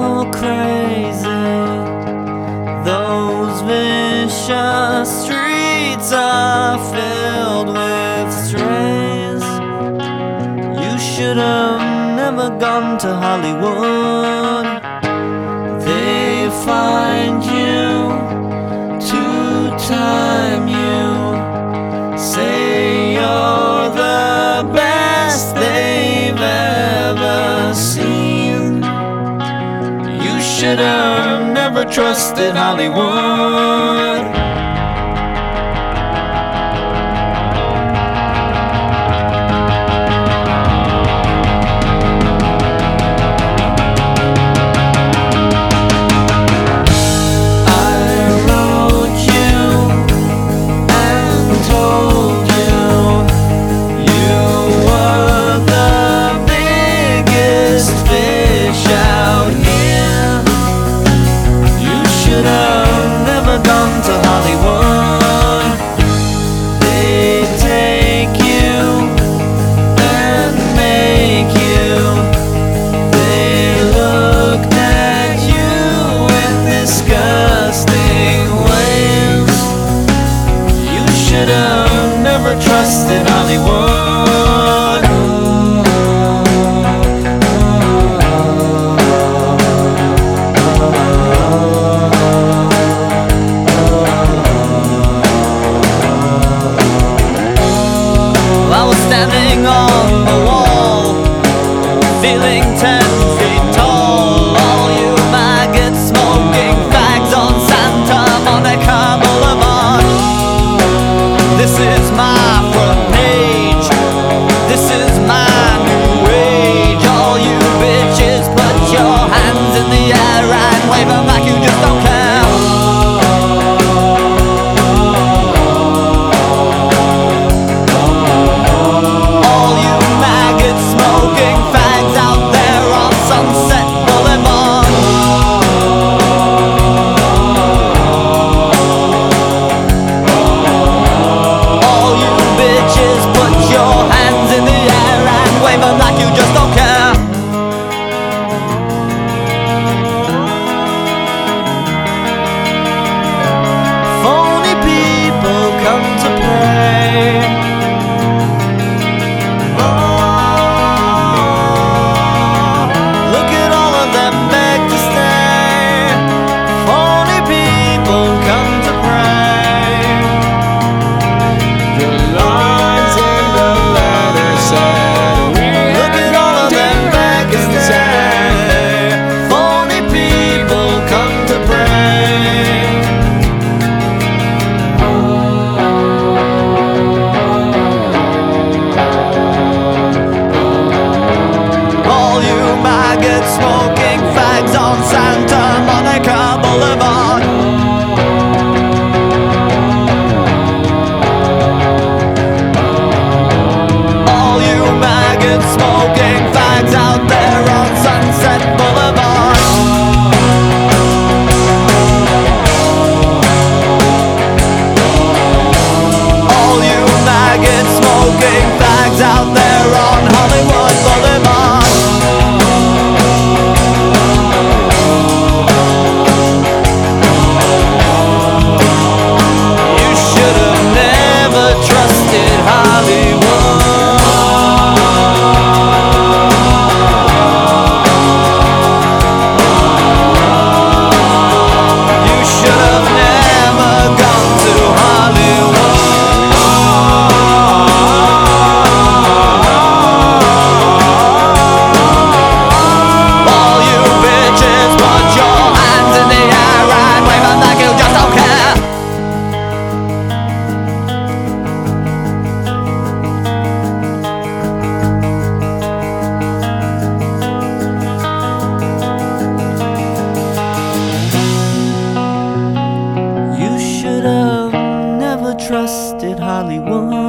all crazy. Those vicious streets are filled with strays. You should have never gone to Hollywood. They find you to time you, say you're the best they've ever seen. You should have never trusted Hollywood. Never trusted Hollywood. I was standing on the wall, feeling 10 feet tall. All you maggots smoking fags on Santa Monica Boulevard. This is my front page. This is my new age. All you bitches, put your hands in the air and wave them like you just don't care. All you maggots smoking fags out there on Sunset Boulevard. Put your hands in the air and wave them like you just don't care. Phony people come to pray. Oh, look at all of them beg to stay. Phony people come to pray. The lines in the letter said, look at all of them back and say, phony people come to pray. All you maggots smoking fags on Santa Monica Boulevard. Smoking fags out there on Sunset Boulevard. All you maggots smoking fags out there on Hollywood Boulevard. You should have never trusted Hollywood. Trusted Hollywood.